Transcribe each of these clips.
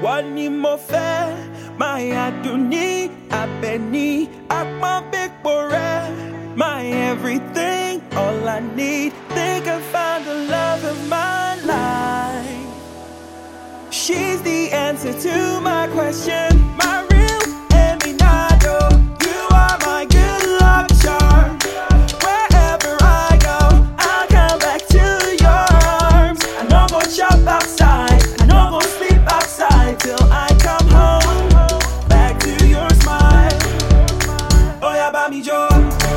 ni mo fẹ́, my aduni, abeni, akmabekbore, my everything, all I need. Think I found the love of my life. She's the answer to my question, my real Eminado. You are my good luck charm. Wherever I go, I'll come back to your arms. I no go chop outside, I no go sleep outside till I come home, back to your smile. Oh yeah, Bami Joe.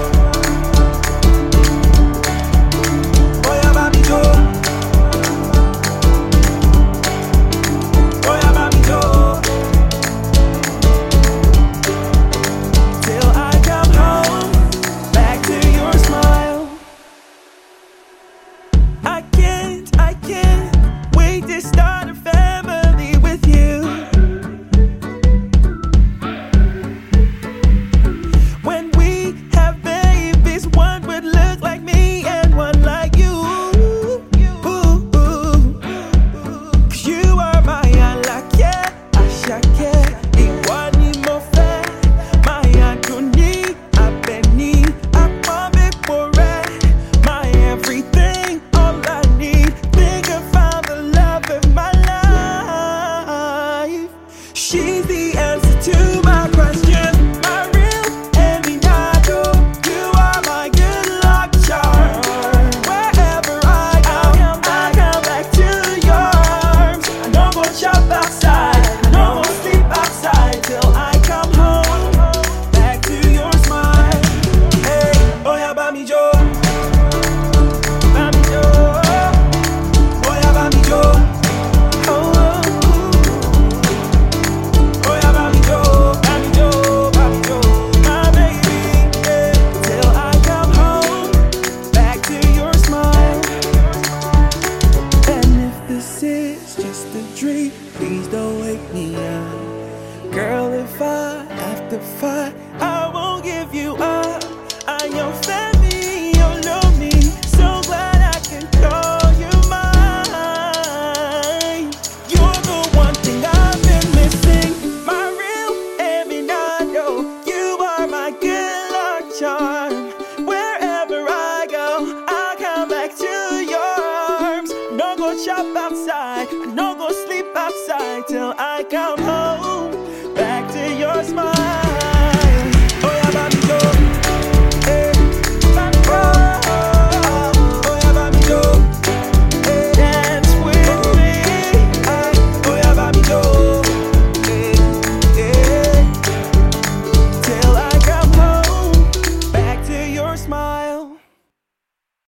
Oh yeah, Bami Joe. Start a family with you. When we have babies, one would look like me and one like you. Cause you are my alake, ashake, iwani mofe, my aduni, abeni, akmabekbore, my everything, all I need. Think I found the love of my life. She's the answer to my question, my real Eminado. You are my good luck charm. Wherever I go, I come back to your arms. I no go chop outside, I no go sleep outside till I come home, back to your smile. Hey, oh yeah, Bami Joe. Bami Joe. Oh yeah, Bami Joe. Please don't wake me up, girl. If I have to fight, I won't give you up. I'm your family, you know me. So glad I can call you mine. You're the one thing I've been missing, my real Eminado. You are my good luck charm. Wherever I go, I'll come back to your arms. No go chop outside, no go sleep outside till I come home.